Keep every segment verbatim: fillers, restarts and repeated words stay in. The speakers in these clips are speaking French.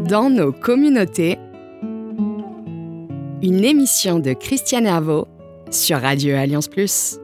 Dans nos communautés, une émission de Christiane Hervaux sur Radio Alliance Plus.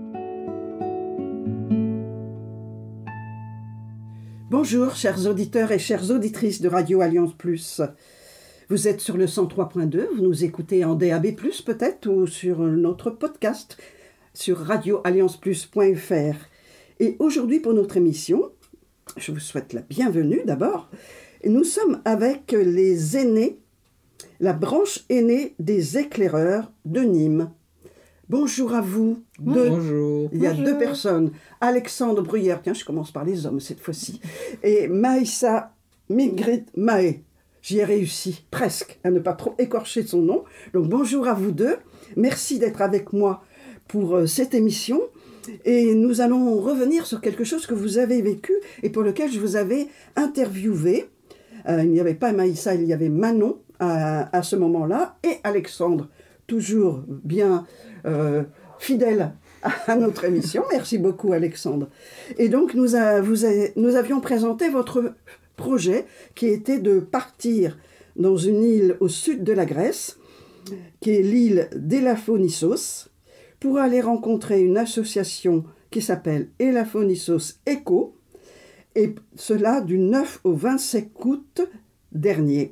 Bonjour, chers auditeurs et chères auditrices de Radio Alliance Plus. Vous êtes sur le cent trois point deux, vous nous écoutez en D A B plus, peut-être, ou sur notre podcast sur radio alliance plus point f r. Et aujourd'hui, pour notre émission, je vous souhaite la bienvenue d'abord. Nous sommes avec les aînés, la branche aînée des éclaireurs de Nîmes. Bonjour à vous. Deux. Bonjour. Il y a Bonjour. deux personnes. Alexandre Bruyère, tiens, je commence par les hommes cette fois-ci. Et Maïssa Migrit Mahé. J'y ai réussi, presque, à ne pas trop écorcher son nom. Donc bonjour à vous deux. Merci d'être avec moi pour euh, cette émission. Et nous allons revenir sur quelque chose que vous avez vécu et pour lequel je vous avais interviewé. Euh, il n'y avait pas Maïssa, il y avait Manon à, à ce moment-là. Et Alexandre, toujours bien euh, fidèle à notre émission. Merci beaucoup, Alexandre. Et donc, nous, a, vous a, nous avions présenté votre projet qui était de partir dans une île au sud de la Grèce, qui est l'île d'Elafonissos, pour aller rencontrer une association qui s'appelle Elafonissos Eco, et cela du neuf au vingt-cinq août dernier.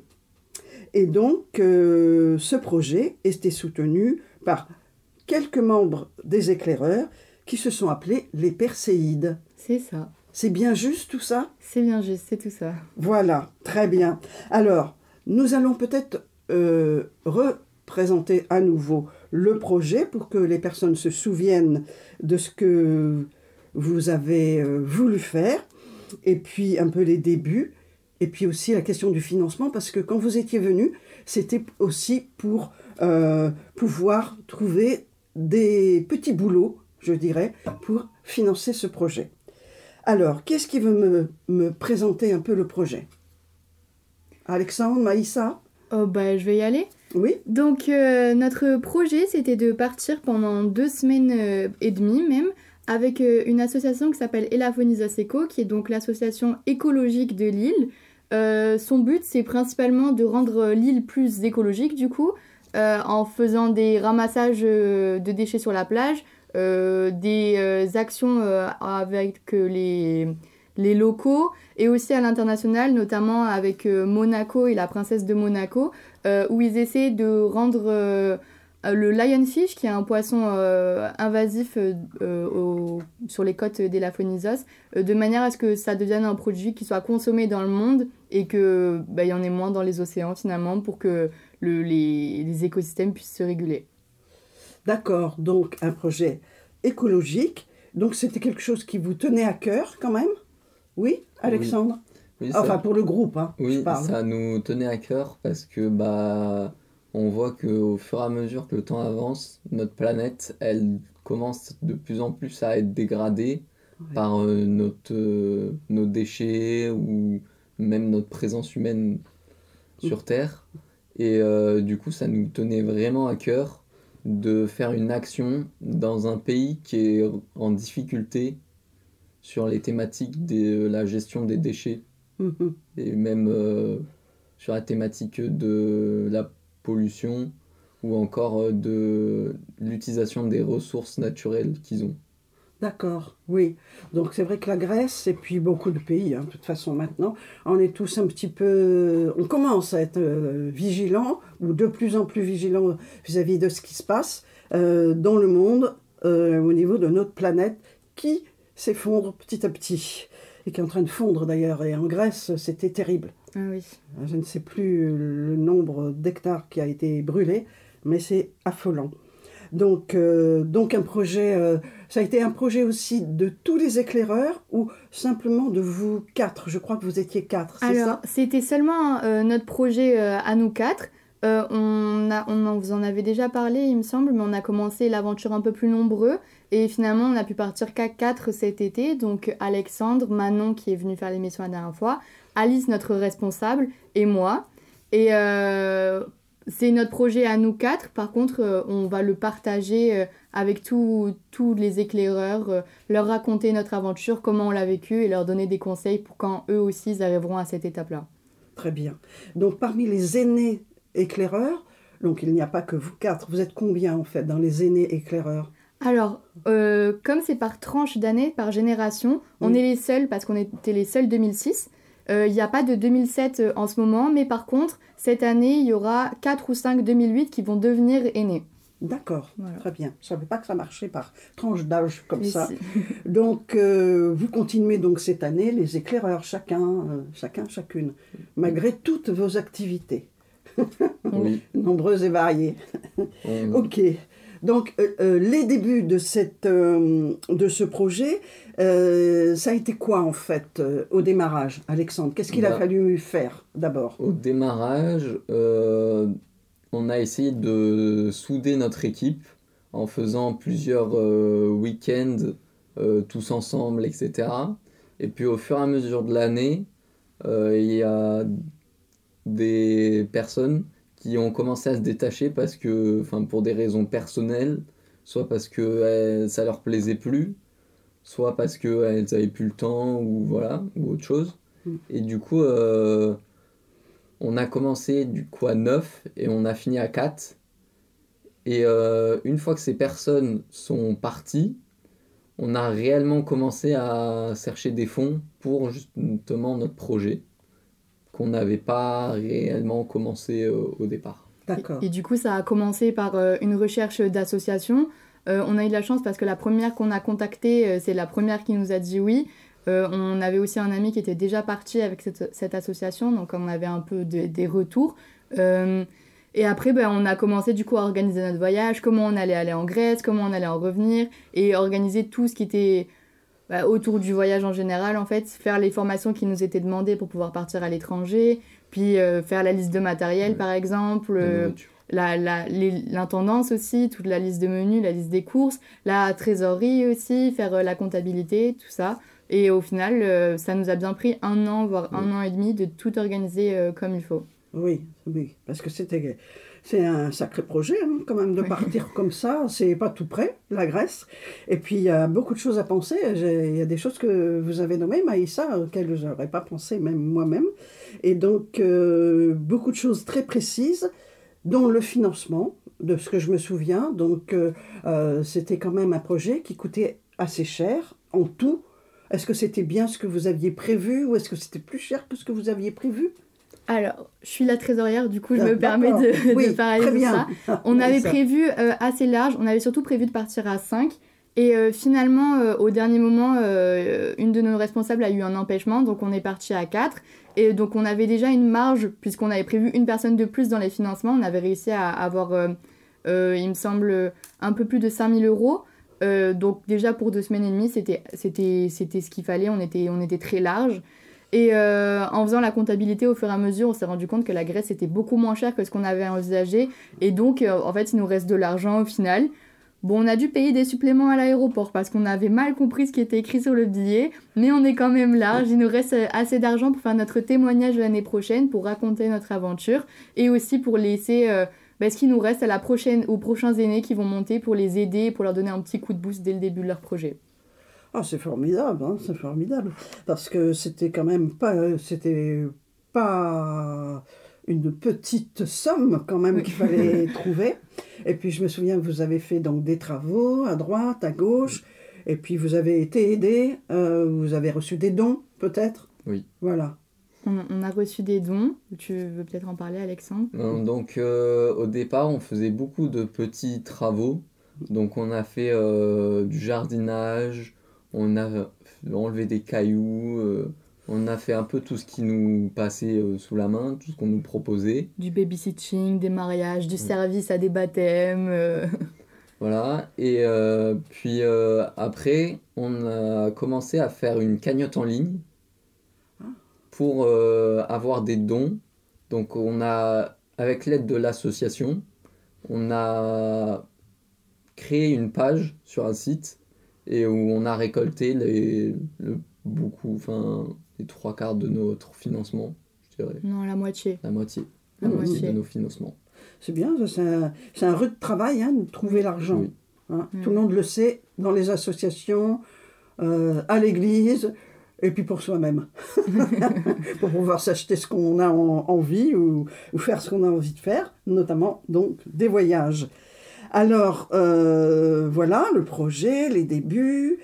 Et donc, euh, ce projet était soutenu par quelques membres des éclaireurs qui se sont appelés les Perséides. C'est ça. C'est bien juste tout ça ? C'est bien juste, c'est tout ça. Voilà, très bien. Alors, nous allons peut-être euh, représenter à nouveau le projet pour que les personnes se souviennent de ce que vous avez euh, voulu faire, et puis un peu les débuts, et puis aussi la question du financement, parce que quand vous étiez venu, c'était aussi pour euh, pouvoir trouver des petits boulots, je dirais, pour financer ce projet. Alors, qu'est-ce qui veut me, me présenter un peu le projet ? Alexandre, Maïssa ? Oh bah, je vais y aller. Oui ? Donc, euh, notre projet, c'était de partir pendant deux semaines euh, et demie même, avec euh, une association qui s'appelle Elafonissos Eco, qui est donc l'association écologique de l'île. Euh, son but, c'est principalement de rendre l'île plus écologique, du coup, euh, en faisant des ramassages euh, de déchets sur la plage, euh, des euh, actions euh, avec euh, les, les locaux, et aussi à l'international, notamment avec euh, Monaco et la princesse de Monaco, euh, où ils essaient de rendre euh, le lionfish, qui est un poisson euh, invasif euh, au, sur les côtes d'Elafonissos, euh, de manière à ce que ça devienne un produit qui soit consommé dans le monde et qu'il bah, y en ait moins dans les océans finalement pour que le, les, les écosystèmes puissent se réguler. D'accord, donc un projet écologique. Donc c'était quelque chose qui vous tenait à cœur quand même ? Oui, Alexandre ? Oui, Enfin, ça, pour le groupe, hein, oui, je parle. ça nous tenait à cœur parce que bah, on voit qu'au fur et à mesure que le temps avance, notre planète, elle commence de plus en plus à être dégradée Ouais. par euh, notre, euh, nos déchets ou même notre présence humaine sur Terre. Et euh, du coup, ça nous tenait vraiment à cœur de faire une action dans un pays qui est en difficulté sur les thématiques de la gestion des déchets. Mhm. Et même euh, sur la thématique de la pollution ou encore euh, de l'utilisation des ressources naturelles qu'ils ont. D'accord, oui. Donc c'est vrai que la Grèce, et puis beaucoup de pays, hein, de toute façon maintenant, on est tous un petit peu... On commence à être euh, vigilants, ou de plus en plus vigilants vis-à-vis de ce qui se passe euh, dans le monde, euh, au niveau de notre planète, qui s'effondre petit à petit, et qui est en train de fondre d'ailleurs. Et en Grèce, c'était terrible. Ah oui. Je ne sais plus le nombre d'hectares qui a été brûlé, mais c'est affolant. Donc, euh, donc un projet, euh, ça a été un projet aussi de tous les éclaireurs ou simplement de vous quatre ? Je crois que vous étiez quatre, c'est Alors, ça ? c'était seulement euh, notre projet euh, à nous quatre. Euh, on, a, on en, vous en avait déjà parlé, il me semble, mais on a commencé l'aventure un peu plus nombreux. Et finalement, on a pu partir qu'à quatre cet été. Donc, Alexandre, Manon, qui est venue faire l'émission la dernière fois, Alice, notre responsable, et moi. Et euh, c'est notre projet à nous quatre. Par contre, euh, on va le partager euh, avec tous les éclaireurs, euh, leur raconter notre aventure, comment on l'a vécu et leur donner des conseils pour quand eux aussi ils arriveront à cette étape-là. très bien. Donc parmi les aînés éclaireurs, donc il n'y a pas que vous quatre, vous êtes combien en fait dans les aînés éclaireurs? Alors, euh, comme c'est par tranche d'année, par génération, on Oui. est les seuls, parce qu'on était les seuls deux mille six. Il n'y a pas de deux mille sept euh, en ce moment, mais par contre, cette année, il y aura quatre ou cinq deux mille huit qui vont devenir aînés. D'accord, Voilà. très bien. Je ne savais pas que ça marchait par tranche d'âge comme Et ça. si- Donc, euh, vous continuez donc cette année les éclaireurs, chacun, euh, chacun, chacune, malgré toutes vos activités, Oui. nombreuses et variées. On- Ok. Donc, euh, euh, les débuts de, cette, euh, de ce projet, euh, ça a été quoi en fait euh, au démarrage, Alexandre? Qu'est-ce qu'il a Bah, fallu faire d'abord? Au démarrage, euh, on a essayé de souder notre équipe en faisant plusieurs euh, week-ends euh, tous ensemble, et cetera. Et puis au fur et à mesure de l'année, euh, il y a des personnes qui ont commencé à se détacher parce que, enfin, pour des raisons personnelles, soit parce que euh, ça leur plaisait plus, soit parce qu'elles avaient plus le temps ou voilà, ou autre chose. Mm. Et du coup, euh, on a commencé du coup à neuf et on a fini à quatre. Et euh, une fois que ces personnes sont parties, on a réellement commencé à chercher des fonds pour justement notre projet, qu'on n'avait pas réellement commencé euh, au départ. D'accord. Et, et du coup, ça a commencé par euh, une recherche d'association. Euh, on a eu de la chance parce que la première qu'on a contactée, euh, c'est la première qui nous a dit oui. Euh, on avait aussi un ami qui était déjà parti avec cette, cette association, donc on avait un peu de- des retours. Euh, et après, ben, on a commencé du coup à organiser notre voyage, comment on allait aller en Grèce, comment on allait en revenir, et organiser tout ce qui était bah, autour du voyage en général, en fait, faire les formations qui nous étaient demandées pour pouvoir partir à l'étranger, puis euh, faire la liste de matériel, Ouais. par exemple, La euh, nourriture. la, la, les- l'intendance aussi, toute la liste de menus, la liste des courses, la trésorerie aussi, faire euh, la comptabilité, tout ça. Et au final, euh, ça nous a bien pris un an, voire un Oui. an et demi de tout organiser euh, comme il faut. Oui, oui, parce que c'était, c'est un sacré projet hein, quand même de Oui. partir comme ça. C'est pas tout près, la Grèce. Et puis il y a beaucoup de choses à penser. J'ai- Il y a des choses que vous avez nommées, Maïssa, auxquelles je n'aurais pas pensé même moi-même. Et donc euh, beaucoup de choses très précises, dont le financement, de ce que je me souviens. Donc euh, euh, c'était quand même un projet qui coûtait assez cher en tout. Est-ce que c'était bien ce que vous aviez prévu ou est-ce que c'était plus cher que ce que vous aviez prévu? Alors, je suis la trésorière, du coup, je Ah, me permets d'accord. de, de Oui, parler très de bien. ça. On avait Maïssa. prévu euh, assez large, on avait surtout prévu de partir à cinq. Et euh, finalement, euh, au dernier moment, euh, une de nos responsables a eu un empêchement, donc on est parti à quatre. Et donc on avait déjà une marge, puisqu'on avait prévu une personne de plus dans les financements. On avait réussi à avoir, euh, euh, il me semble, un peu plus de cinq mille euros. Euh, donc déjà pour deux semaines et demie, c'était, c'était, c'était ce qu'il fallait, on était, on était très large. Et euh, en faisant la comptabilité au fur et à mesure, on s'est rendu compte que la Grèce était beaucoup moins cher que ce qu'on avait envisagé. Et donc, euh, en fait, il nous reste de l'argent au final. Bon, on a dû payer des suppléments à l'aéroport parce qu'on avait mal compris ce qui était écrit sur le billet. Mais on est quand même large. Il nous reste euh, assez d'argent pour faire notre témoignage l'année prochaine, pour raconter notre aventure. Et aussi pour laisser euh, bah, ce qui nous reste à la prochaine, aux prochains aînés qui vont monter pour les aider, pour leur donner un petit coup de boost dès le début de leur projet. Ah, c'est formidable, hein, c'est formidable. Parce que c'était quand même pas, c'était pas une petite somme quand même Oui. qu'il fallait trouver. Et puis je me souviens que vous avez fait donc des travaux à droite, à gauche, et puis vous avez été aidé, euh, vous avez reçu des dons peut-être. Oui. Voilà. On, on a reçu des dons. Tu veux peut-être en parler, Alexandre? Euh, Donc euh, au départ, on faisait beaucoup de petits travaux. Donc on a fait euh, du jardinage, on a enlevé des cailloux, euh, on a fait un peu tout ce qui nous passait euh, sous la main, tout ce qu'on nous proposait. Du babysitting, des mariages, du service à des baptêmes. euh. Voilà. Et euh, puis euh, après, on a commencé à faire une cagnotte en ligne pour euh, avoir des dons. Donc on a, avec l'aide de l'association, on a créé une page sur un site et où on a récolté les, le, beaucoup, enfin les trois quarts de notre financement, je dirais, Non, la moitié. la moitié, La la moitié moitié. de nos financements. C'est bien, ça, c'est un, c'est un rude travail hein, de trouver l'argent. Oui. Hein. Mm. Tout le monde le sait, dans les associations, euh, à l'église, et puis pour soi-même, pour pouvoir s'acheter ce qu'on a en, envie ou, ou faire ce qu'on a envie de faire, notamment donc des voyages. Alors, euh, voilà, le projet, les débuts.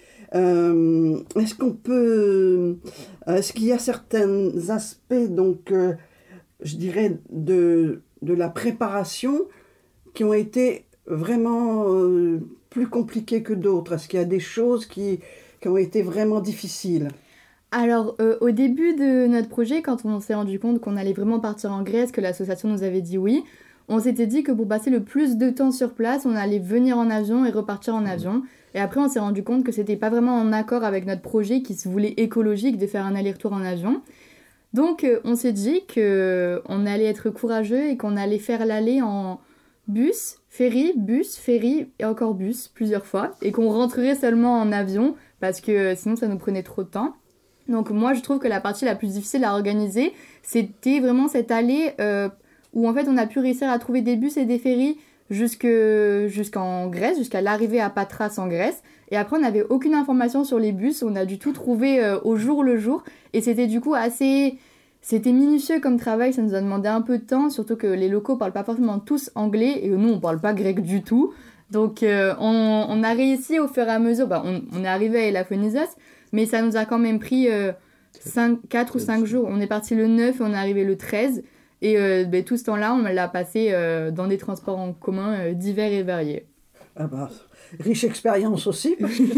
Euh, est-ce qu'on peut... Est-ce qu'il y a certains aspects, donc, euh, je dirais, de, de la préparation qui ont été vraiment euh, plus compliquées que d'autres? Est-ce qu'il y a des choses qui, qui ont été vraiment difficiles? Alors, euh, au début de notre projet, quand on s'est rendu compte qu'on allait vraiment partir en Grèce, que l'association nous avait dit oui, on s'était dit que pour passer le plus de temps sur place, on allait venir en avion et repartir en avion. Et après, on s'est rendu compte que c'était pas vraiment en accord avec notre projet qui se voulait écologique de faire un aller-retour en avion. Donc, euh, on s'est dit qu'on allait être courageux et qu'on allait faire l'aller en bus, ferry, bus, ferry et encore bus plusieurs fois. Et qu'on rentrerait seulement en avion parce que euh, sinon, ça nous prenait trop de temps. Donc, moi, je trouve que la partie la plus difficile à organiser, c'était vraiment cette allée... Euh, où en fait on a pu réussir à trouver des bus et des ferries jusque, jusqu'en Grèce, jusqu'à l'arrivée à Patras en Grèce. Et après on n'avait aucune information sur les bus, on a dû tout trouver euh, au jour le jour. Et c'était du coup assez... C'était minutieux comme travail, ça nous a demandé un peu de temps, surtout que les locaux parlent pas forcément tous anglais, et nous on parle pas grec du tout. Donc euh, on, on a réussi au fur et à mesure, bah, on, on est arrivé à Elafonisos, mais ça nous a quand même pris euh, quatre ou cinq jours. On est parti le neuf et on est arrivé le treize. Et euh, ben, tout ce temps-là, on l'a passé euh, dans des transports en commun euh, divers et variés. Ah bah, riche expérience aussi, parce que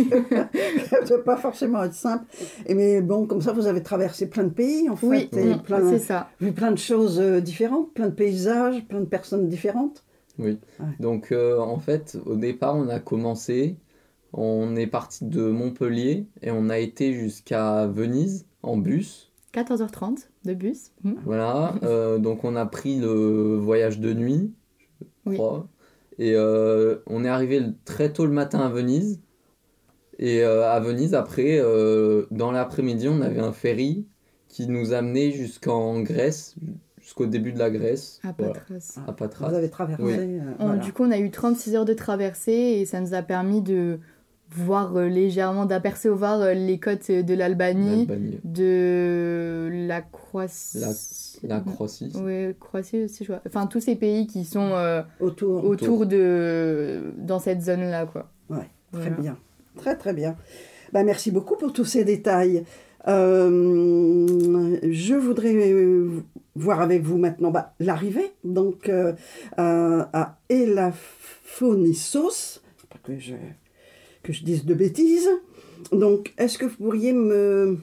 ça ne doit pas forcément être simple. Et mais bon, comme ça, vous avez traversé plein de pays, en fait. Oui, et on, plein, c'est ça. Vu plein de choses euh, différentes, plein de paysages, plein de personnes différentes. Oui. Ouais. Donc, euh, en fait, au départ, on a commencé, on est parti de Montpellier et on a été jusqu'à Venise en bus. quatorze heures trente de bus. Mmh. Voilà, euh, donc on a pris le voyage de nuit, je Oui. crois, et euh, on est arrivé très tôt le matin à Venise, et euh, à Venise, après, euh, dans l'après-midi, on avait un ferry qui nous amenait jusqu'en Grèce, jusqu'au début de la Grèce. À Voilà, Patras. à Patras. Vous avez traversé. Oui. euh, On- voilà. Du coup, on a eu trente-six heures de traversée et ça nous a permis de voir euh, légèrement, d'apercevoir euh, les côtes de l'Albanie, L'Albanie, de la Croatie. la Croatie. Oui, Croatie aussi, je vois. Enfin, tous ces pays qui sont euh, Autour. autour de... dans cette zone-là, quoi. Ouais, très Voilà. bien. Très, très bien. Ben, merci beaucoup pour tous ces détails. Euh, je voudrais euh, voir avec vous maintenant bah, l'arrivée donc euh, à, à Elafonisos, pas que je, que je dise de bêtises. Donc, est-ce que vous pourriez me,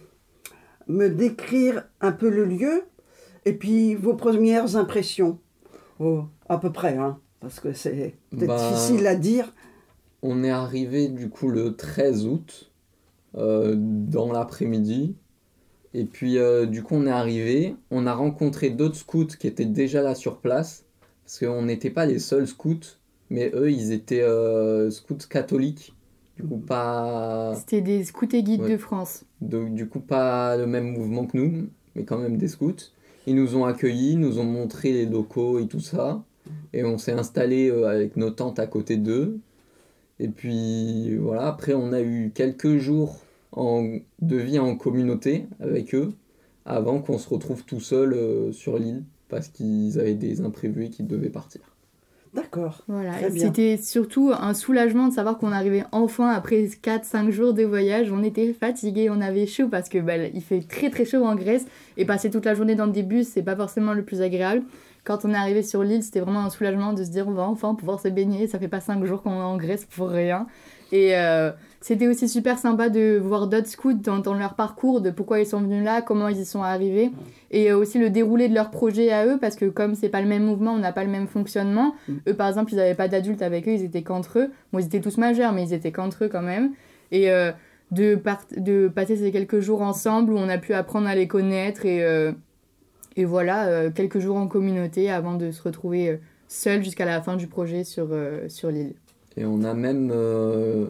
me décrire un peu le lieu et puis vos premières impressions? Oh, à peu près, hein, parce que c'est peut-être Bah, difficile à dire. On est arrivé du coup le treize août, euh, dans l'après-midi. Et puis euh, du coup on est arrivé, on a rencontré d'autres scouts qui étaient déjà là sur place, parce qu'on n'était pas les seuls scouts, mais eux ils étaient euh, scouts catholiques, du coup pas, C'était des scouts et guides Ouais. de France. donc, du coup pas le même mouvement que nous, mais quand même des scouts. Ils nous ont accueillis, nous ont montré les locaux et tout ça, et on s'est installé euh, avec nos tentes à côté d'eux. Et puis voilà, après on a eu quelques jours en, de vie en communauté avec eux, avant qu'on se retrouve tout seul euh, sur l'île, parce qu'ils avaient des imprévus et qu'ils devaient partir. D'accord. Voilà, Très et bien. c'était surtout un soulagement de savoir qu'on arrivait enfin après quatre cinq jours de voyage. On était fatigués, on avait chaud parce que bah, il fait très très chaud en Grèce et passer toute la journée dans des bus, c'est pas forcément le plus agréable. Quand on est arrivé sur l'île, c'était vraiment un soulagement de se dire on va enfin pouvoir se baigner. Ça fait pas cinq jours qu'on est en Grèce pour rien. Et euh, c'était aussi super sympa de voir d'autres scouts, d'entendre leur parcours, de pourquoi ils sont venus là, comment ils y sont arrivés. Et euh, aussi le déroulé de leur projet à eux, parce que comme c'est pas le même mouvement, on n'a pas le même fonctionnement. Mm. Eux, par exemple, ils n'avaient pas d'adultes avec eux, ils étaient qu'entre eux. Bon, ils étaient tous majeurs, mais ils étaient qu'entre eux quand même. Et euh, de, part- de passer ces quelques jours ensemble où on a pu apprendre à les connaître et, euh, et voilà, euh, quelques jours en communauté avant de se retrouver euh, seuls jusqu'à la fin du projet sur, euh, sur l'île. Et on a même... euh,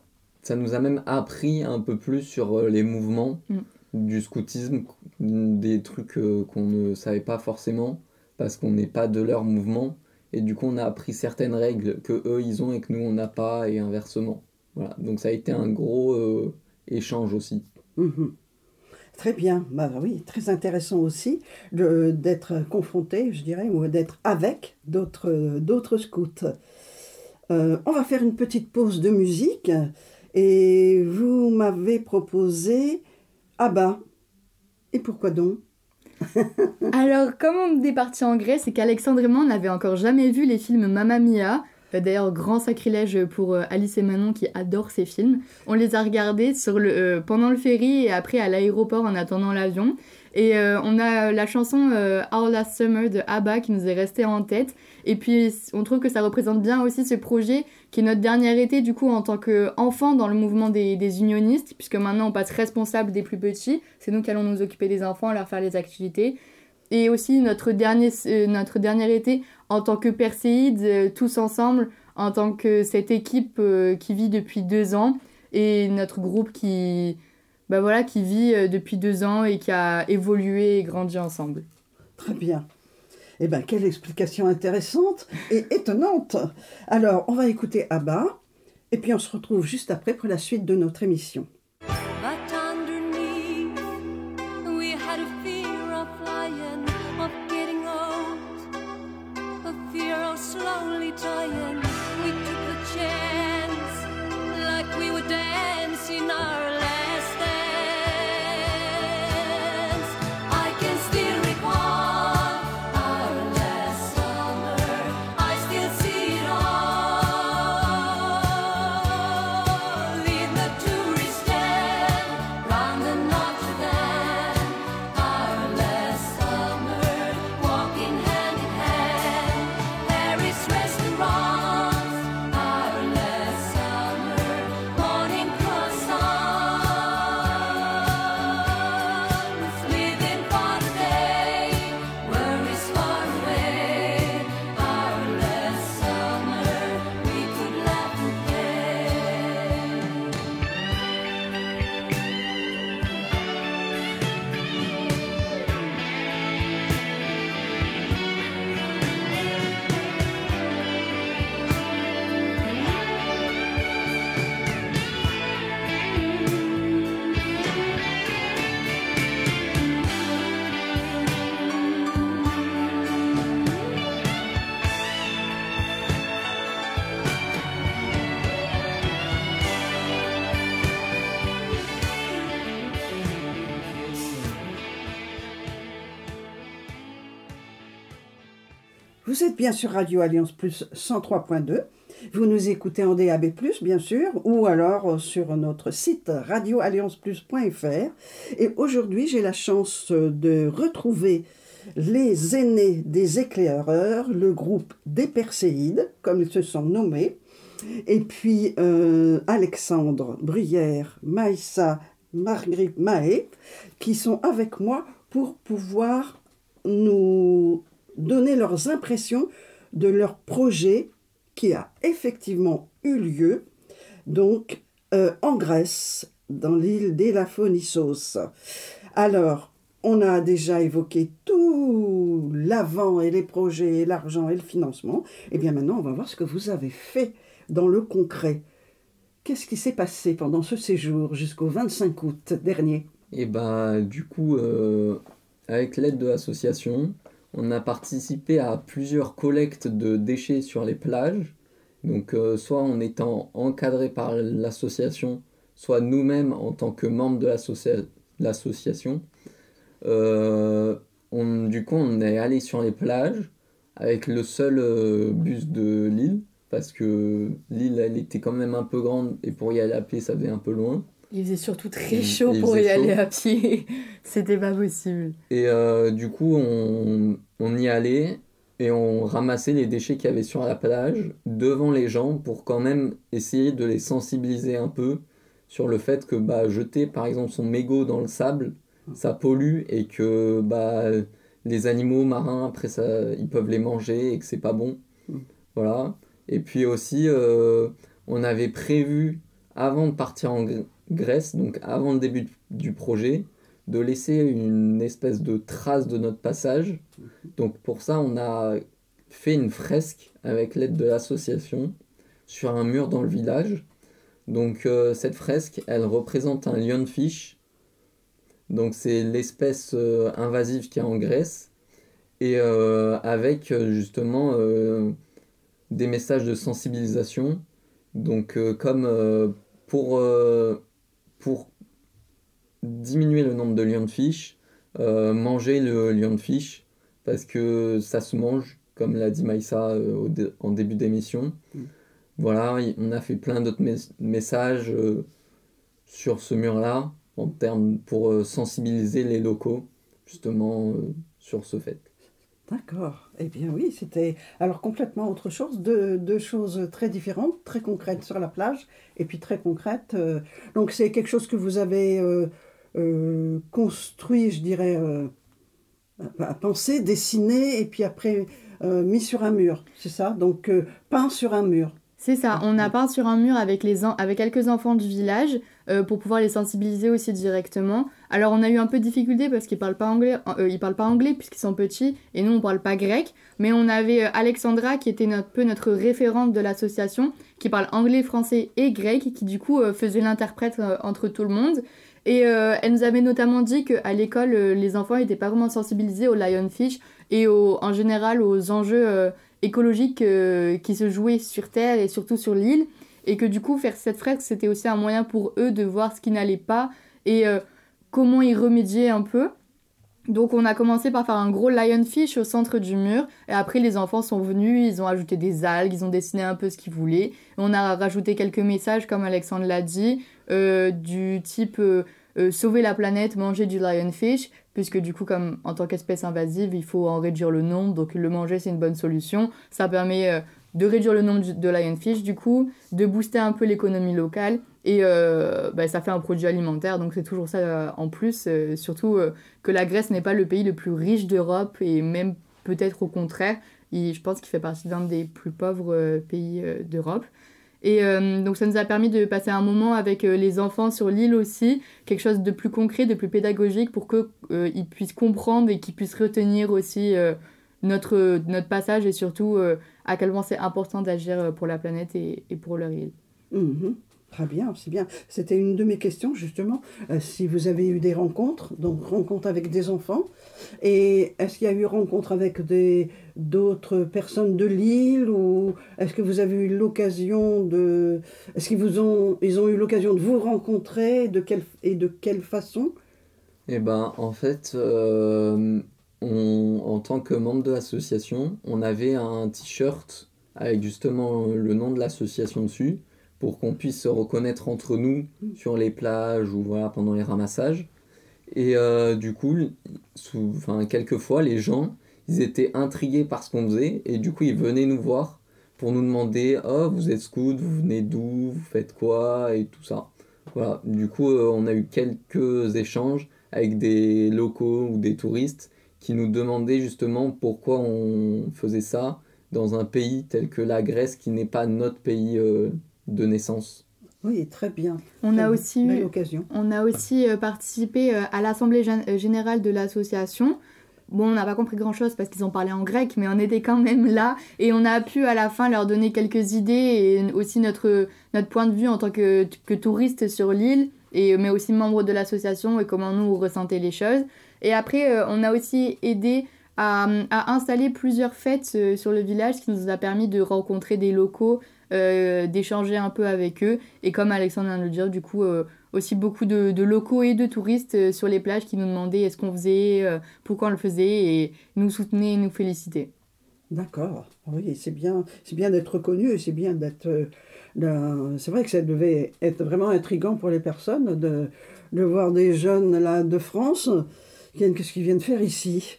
ça nous a même appris un peu plus sur euh, les mouvements Mm. du scoutisme, des trucs euh, qu'on ne savait pas forcément, parce qu'on n'est pas de leur mouvement. Et du coup, on a appris certaines règles que eux ils ont et que nous, on n'a pas, et inversement. Voilà. Donc ça a été un gros euh, échange aussi. Mhm. Très bien, bah oui, très intéressant aussi de- d'être confronté, je dirais, ou d'être avec d'autres d'autres scouts. Euh, on va faire une petite pause de musique et vous m'avez proposé Abba. Et pourquoi donc? Alors, comme on est parti en Grèce et qu'Alexandre et moi, on n'avait encore jamais vu les films Mamma Mia, euh, d'ailleurs, grand sacrilège pour euh, Alice et Manon qui adorent ces films, on les a regardés sur le, euh, pendant le ferry et après à l'aéroport en attendant l'avion. Et euh, on a la chanson euh, Our Last Summer de ABBA qui nous est restée en tête. Et puis, on trouve que ça représente bien aussi ce projet qui est notre dernier été, du coup, en tant qu'enfant dans le mouvement des, des unionistes, puisque maintenant on passe responsable des plus petits. C'est nous qui allons nous occuper des enfants, leur faire les activités. Et aussi notre dernier, euh, notre dernier été en tant que Perséides, euh, tous ensemble, en tant que cette équipe euh, qui vit depuis deux ans et notre groupe qui, bah voilà, qui vit euh, depuis deux ans et qui a évolué et grandi ensemble. Très bien. Eh bien, quelle explication intéressante et étonnante. Alors, on va écouter Abba et puis on se retrouve juste après pour la suite de notre émission. But underneath, we had a fear of flying, of getting old, a fear of slowly dying. We took a chance, like we were dancing our last dance. I can still recall our last summer. I still see it all in the tourist stand round the Notre Dame. Our last summer, walking hand in hand, Paris restaurants. Our last summer, morning croissants, living for the day, worries far away. Our last summer, we could laugh and play. Vous êtes bien sur Radio Alliance Plus cent trois point deux. Vous nous écoutez en D A B plus, bien sûr, ou alors sur notre site radio alliance plus point f r. Et aujourd'hui, j'ai la chance de retrouver les aînés des éclaireurs, le groupe des Perséides, comme ils se sont nommés, et puis euh, Alexandre Bruyère, Maïssa, Marguerite Mahé, qui sont avec moi pour pouvoir nous donner leurs impressions de leur projet qui a effectivement eu lieu donc euh, en Grèce, dans l'île d'Elaphonissos. Alors, on a déjà évoqué tout l'avant et les projets, et l'argent et le financement. Et bien maintenant, on va voir ce que vous avez fait dans le concret. Qu'est-ce qui s'est passé pendant ce séjour jusqu'au vingt-cinq août dernier? Et bah, du coup, euh, avec l'aide de l'association, on a participé à plusieurs collectes de déchets sur les plages. Donc, euh, soit en étant encadré par l'association, soit nous-mêmes en tant que membres de l'associa- l'association. Euh, on, du coup, on est allé sur les plages avec le seul euh, bus de l'île, parce que l'île, elle était quand même un peu grande, et pour y aller à pied, ça faisait un peu loin. Il faisait surtout très Il- chaud il pour y faisait aller chaud. à pied. C'était pas possible. Et euh, du coup, on, on y allait et on ramassait les déchets qu'il y avait sur la plage devant les gens pour quand même essayer de les sensibiliser un peu sur le fait que bah, jeter par exemple son mégot dans le sable, ça pollue et que bah, les animaux marins, après ça, ils peuvent les manger et que c'est pas bon. Voilà. Et puis aussi, euh, on avait prévu, avant de partir en Gr- Grèce, donc avant le début du projet, de laisser une espèce de trace de notre passage. Donc pour ça, on a fait une fresque avec l'aide de l'association sur un mur dans le village. Donc euh, cette fresque, elle représente un lionfish. Donc c'est l'espèce euh, invasive qu'il y a en Grèce, et euh, avec euh, justement euh, des messages de sensibilisation. Donc euh, comme euh, pour, euh, pour diminuer le nombre de lionfish, euh, manger le lionfish, parce que ça se mange, comme l'a dit Maïssa euh, au dé- en début d'émission. Mm. Voilà, y- on a fait plein d'autres mes- messages euh, sur ce mur-là, en termes pour euh, sensibiliser les locaux, justement, euh, sur ce fait. D'accord. Eh bien oui, c'était alors complètement autre chose, deux, deux choses très différentes, très concrètes sur la plage, et puis très concrètes. euh, donc c'est quelque chose que vous avez euh, euh, construit, je dirais, euh, à à penser, dessiné, et puis après euh, mis sur un mur, c'est ça? Donc euh, peint sur un mur. C'est ça, on a peint sur un mur avec, les en- avec quelques enfants du village euh, pour pouvoir les sensibiliser aussi directement. Alors on a eu un peu de difficulté parce qu'ils parlent pas anglais, euh, ils parlent pas anglais puisqu'ils sont petits et nous on parle pas grec. Mais on avait euh, Alexandra qui était un peu notre référente de l'association, qui parle anglais, français et grec, qui du coup euh, faisait l'interprète euh, entre tout le monde. Et euh, elle nous avait notamment dit qu'à l'école, euh, les enfants n'étaient pas vraiment sensibilisés aux lionfish et au- en général aux enjeux euh, écologiques euh, qui se jouaient sur Terre et surtout sur l'île. Et que du coup, faire cette fresque, c'était aussi un moyen pour eux de voir ce qui n'allait pas et euh, comment y remédier un peu. Donc on a commencé par faire un gros lionfish au centre du mur. Et après, les enfants sont venus, ils ont ajouté des algues, ils ont dessiné un peu ce qu'ils voulaient. Et on a rajouté quelques messages, comme Alexandre l'a dit, euh, du type euh, euh, sauver la planète, manger du lionfish. Puisque du coup, comme en tant qu'espèce invasive, il faut en réduire le nombre. Donc le manger, c'est une bonne solution. Ça permet euh, de réduire le nombre de lionfish, du coup, de booster un peu l'économie locale. Et euh, bah, ça fait un produit alimentaire, donc c'est toujours ça euh, en plus. Euh, surtout euh, que la Grèce n'est pas le pays le plus riche d'Europe, et même peut-être au contraire, il- je pense qu'il fait partie d'un des plus pauvres euh, pays euh, d'Europe. Et euh, donc ça nous a permis de passer un moment avec euh, les enfants sur l'île aussi, quelque chose de plus concret, de plus pédagogique pour qu'ils euh, ils puissent comprendre et qu'ils puissent retenir aussi euh, notre, notre passage et surtout euh, à quel point c'est important d'agir pour la planète et, et pour leur île. Mhm. Très bien, c'est bien. C'était une de mes questions, justement. Euh, si vous avez eu des rencontres, donc rencontres avec des enfants, et est-ce qu'il y a eu rencontres avec des, d'autres personnes de l'île, ou est-ce que vous avez eu l'occasion de... Est-ce qu'ils vous ont, ils ont eu l'occasion de vous rencontrer, de quelle, et de quelle façon? Et ben, en fait, euh, on, en tant que membre de l'association, on avait un t-shirt avec justement le nom de l'association dessus, pour qu'on puisse se reconnaître entre nous sur les plages ou voilà, pendant les ramassages. Et euh, du coup, sous, enfin, quelquefois, les gens, ils étaient intrigués par ce qu'on faisait, et du coup, ils venaient nous voir pour nous demander « Oh, vous êtes scout, vous venez d'où, vous faites quoi ?» et tout ça. Voilà. Du coup, euh, on a eu quelques échanges avec des locaux ou des touristes qui nous demandaient justement pourquoi on faisait ça dans un pays tel que la Grèce, qui n'est pas notre pays euh, de naissance. Oui, très bien. On Très a aussi belle eu- occasion. On a aussi euh, participé euh, à l'assemblée gén- euh, générale de l'association. Bon, on n'a pas compris grand-chose parce qu'ils ont parlé en grec, mais on était quand même là et on a pu à la fin leur donner quelques idées et aussi notre, notre point de vue en tant que, que touristes sur l'île, et, mais aussi membres de l'association et comment nous ressentait les choses. Et après, euh, on a aussi aidé à, à installer plusieurs fêtes euh, sur le village, ce qui nous a permis de rencontrer des locaux, euh, d'échanger un peu avec eux. Et comme Alexandre vient de le dire, du coup, euh, aussi beaucoup de, de locaux et de touristes euh, sur les plages qui nous demandaient ce qu'on faisait, euh, pourquoi on le faisait, et nous soutenaient et nous félicitaient. D'accord. Oui, c'est bien, c'est bien d'être reconnu, et c'est bien d'être... euh, d'un- c'est vrai que ça devait être vraiment intriguant pour les personnes de, de voir des jeunes là, de France qui viennent, qu'est-ce qu'ils viennent faire ici.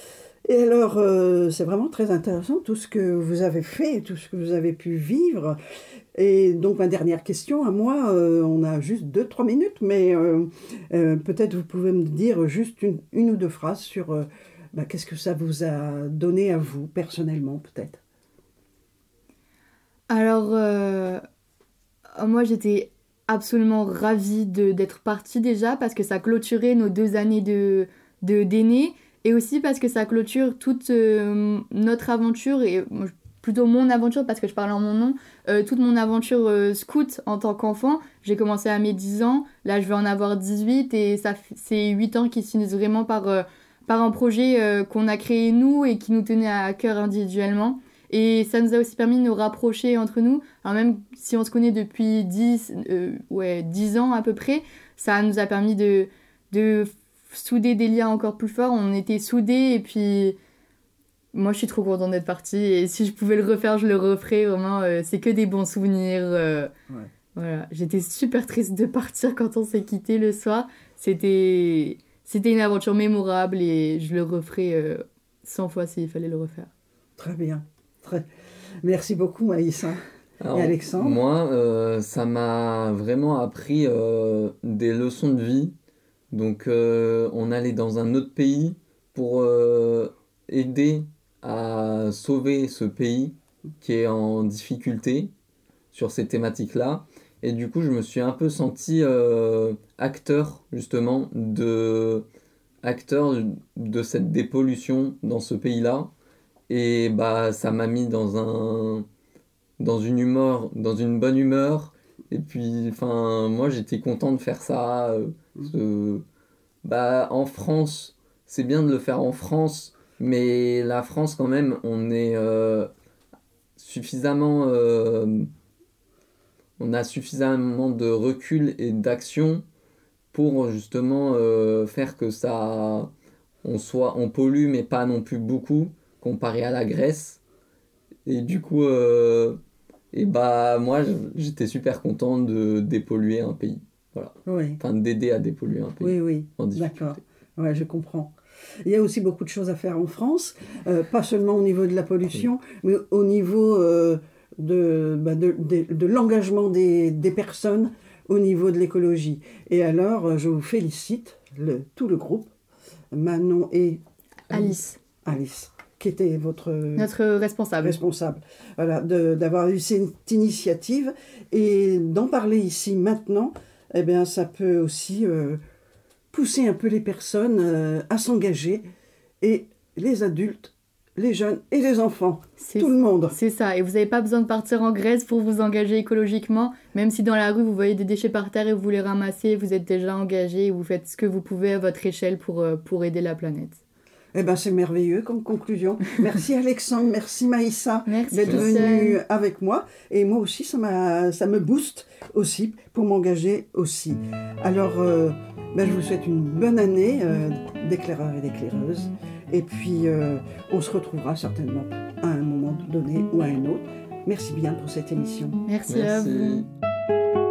Et alors, euh, c'est vraiment très intéressant tout ce que vous avez fait, tout ce que vous avez pu vivre. Et donc, ma dernière question à moi, euh, on a juste deux, trois minutes, mais euh, euh, peut-être vous pouvez me dire juste une, une ou deux phrases sur euh, bah, qu'est-ce que ça vous a donné à vous, personnellement, peut-être. Alors, euh, moi j'étais absolument ravie de, d'être partie déjà parce que ça clôturait nos deux années de, de, d'aînés, et aussi parce que ça clôture toute euh, notre aventure et moi, plutôt mon aventure, parce que je parle en mon nom, euh, toute mon aventure euh, scout en tant qu'enfant. J'ai commencé à mes dix ans, là je vais en avoir dix-huit, et ça f- c'est huit ans qui se finissent vraiment par, euh, par un projet euh, qu'on a créé nous et qui nous tenait à cœur individuellement. Et ça nous a aussi permis de nous rapprocher entre nous. Alors même si on se connaît depuis dix, euh, ouais, dix ans à peu près, ça nous a permis de, de souder des liens encore plus forts. On était soudés, et puis moi je suis trop contente d'être partie. Et si je pouvais le refaire, je le referais. Vraiment, euh, c'est que des bons souvenirs. euh, Ouais. Voilà. J'étais super triste de partir quand on s'est quitté le soir. C'était, c'était une aventure mémorable, et je le referais euh, cent fois s'il fallait le refaire. Très bien. Très... Merci beaucoup, Maïssa. Alors, Et Alexandre ? Moi, euh, ça m'a vraiment appris euh, des leçons de vie. Donc, euh, on allait dans un autre pays pour euh, aider à sauver ce pays qui est en difficulté sur ces thématiques-là. Et du coup, je me suis un peu senti euh, acteur, justement, de, acteur de cette dépollution dans ce pays-là. Et bah, ça m'a mis dans un, dans une humeur, dans une bonne humeur. Et puis, enfin, moi, j'étais content de faire ça. euh, ce- bah, en France, c'est bien de le faire en France, mais la France, quand même, on est euh, suffisamment, euh, on a suffisamment de recul et d'action pour justement euh, faire que ça, on soit, on pollue, mais pas non plus beaucoup, comparé à la Grèce. Et du coup, euh, et bah, moi, j'étais super content de dépolluer un pays. Voilà. Oui, Enfin, d'aider à dépolluer un pays oui, oui. en difficulté. D'accord. Ouais, je comprends. Il y a aussi beaucoup de choses à faire en France, euh, pas seulement au niveau de la pollution, mais au niveau euh, de, bah, de, de, de l'engagement des, des personnes au niveau de l'écologie. Et alors, euh, je vous félicite, le, tout le groupe, Manon et Alice, Alice, qui était votre notre responsable. responsable, voilà, de- d'avoir eu cette initiative et d'en parler ici maintenant. Eh bien, ça peut aussi euh, pousser un peu les personnes euh, à s'engager, et les adultes, les jeunes et les enfants, C'est tout le monde. C'est ça, et vous n'avez pas besoin de partir en Grèce pour vous engager écologiquement. Même si dans la rue vous voyez des déchets par terre et vous les ramassez, vous êtes déjà engagé et vous faites ce que vous pouvez à votre échelle pour, euh, pour aider la planète. Eh ben, c'est merveilleux comme conclusion. Merci Alexandre, merci Maïssa Merci d'être Christiane. venue avec moi. Et moi aussi, ça, m'a, ça me booste aussi pour m'engager aussi. Alors, euh, ben, je vous souhaite une bonne année euh, d'éclaireurs et d'éclaireuses. Et puis, euh, on se retrouvera certainement à un moment donné ou à un autre. Merci bien pour cette émission. Merci, à Merci. vous.